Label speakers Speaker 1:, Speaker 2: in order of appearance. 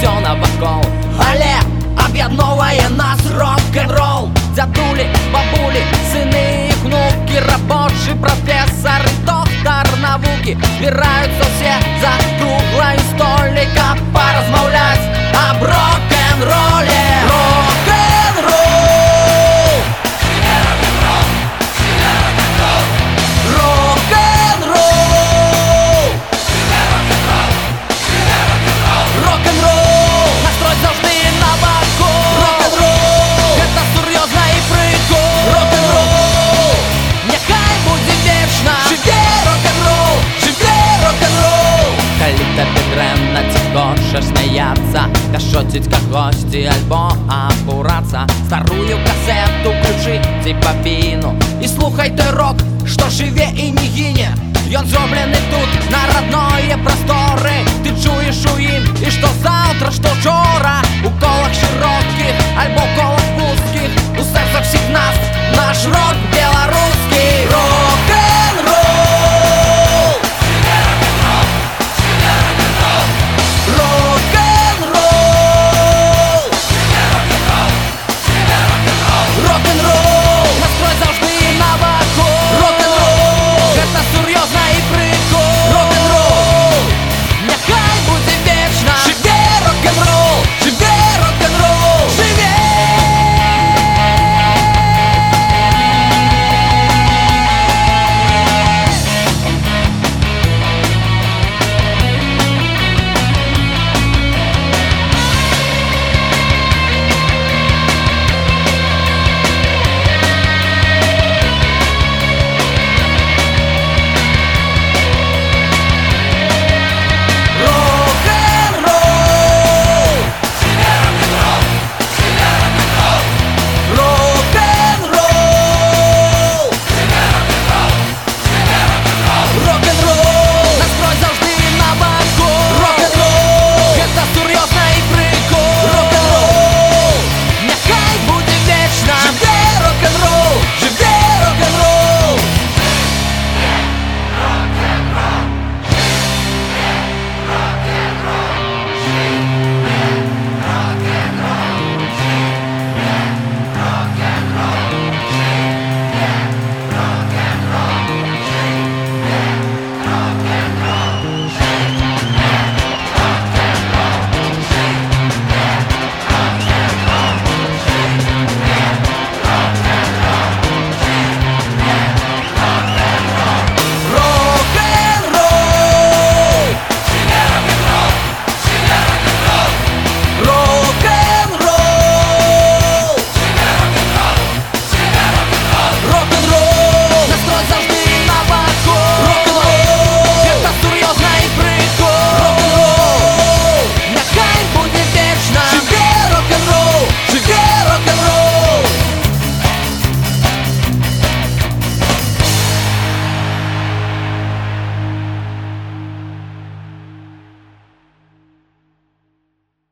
Speaker 1: все навокол. Але об'єдновує нас рок-н-рол. Дядулі, бабулі, сини і внуки, робочі, професори, доктор науки збираються всі за круглою столика порозмовлять об рок-н-ролі. Рок-н-рол! Рок-н-рол! Рок-н-рол! Настрой завжди навокол. Рок-н-рол! Это серйозно і прикол. Рок-н-рол! Нехай буде вічно. Живе рок-н-рол! Живе рок-н-рол! Коли тобі древно, ти хочеш сміятися, та шотить как гості альбо обураться. Старую касету включи, ці бобіну і слухайте рок, що живе і не гине. Ён зроблений тут, на родної простори. Ти чуєш у їм